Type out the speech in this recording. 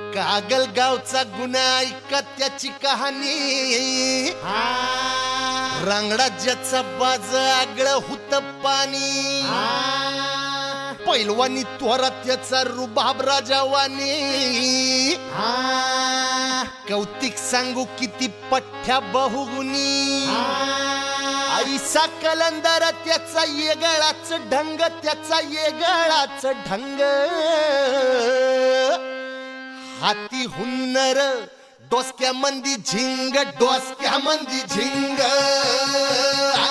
कागल गावचा गुन्हा ऐका त्याची कहाणी रांगडा ज्याचा बाज आगळं हुत पाणी पैलवानी त्वरा त्याचा रुबाब राजावानी कौतिक सांगू किती पठ्ठ्या बहुगुणी ऐसा कलंदर त्याचा येगळाच ढंग त्याचा येगळाच ढंग हाती हुन्नर डोसक्या मंदी झिंग डोसक्या मंदी झिंग